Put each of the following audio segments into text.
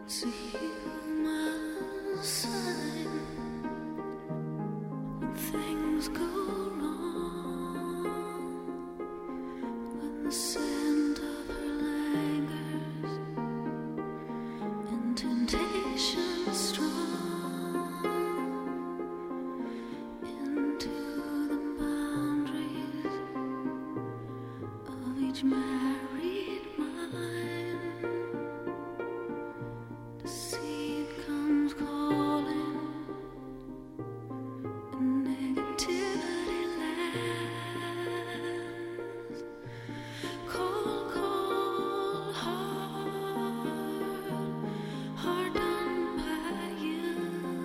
to heal my sign when things go wrong, when the scent of her lingers and temptation strong into the boundaries of each married mind. The seed comes calling, and negativity lands. Cold, cold heart done by you.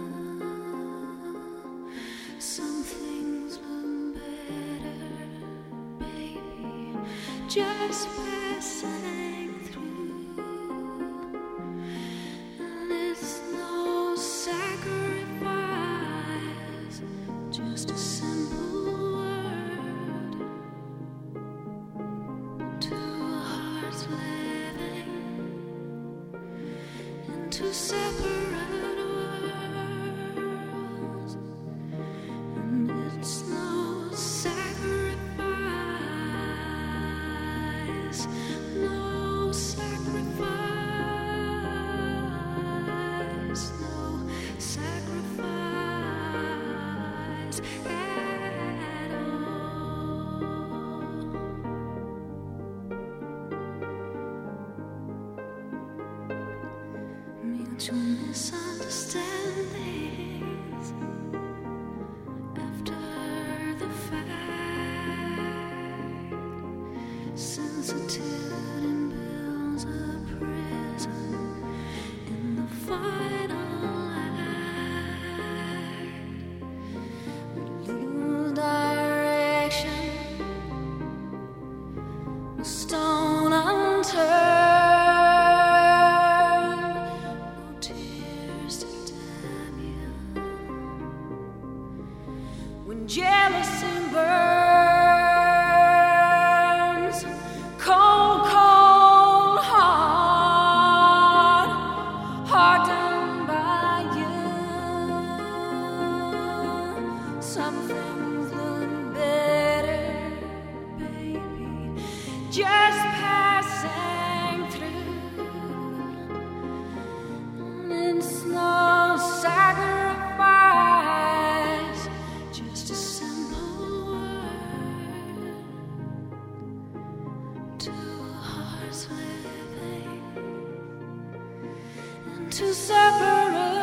Some things look better, baby, just passing through. And it's no sacrifice, just a simple word. Two hearts living in two separate worlds. And it's no sacrifice, no sacrifice, no sacrifice at all. Mutual misunderstandings after the fact, sensitivity builds a prison in the final act. We lose direction, the stone unturned, no tears to damn you. When jealousy burns, cold, cold heart hardened by you. Some things look better, baby, just passing through. And it's no sacrifice, just a simple word. Two hearts living in two separate